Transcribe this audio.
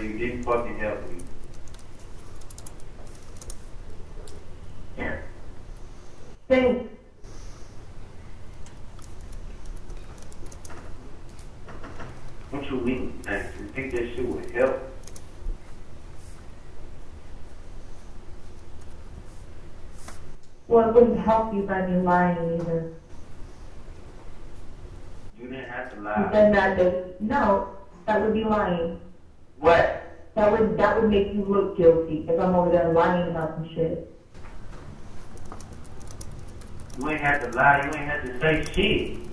you didn't fucking help me. Thanks. What you mean? Like, you think that shit would help? Well, it wouldn't help you by me lying either. You didn't have to You lie. said that no, that would be lying. What? That would make you look guilty if I'm over there lying about some shit. You ain't have to lie. You ain't have to say shit.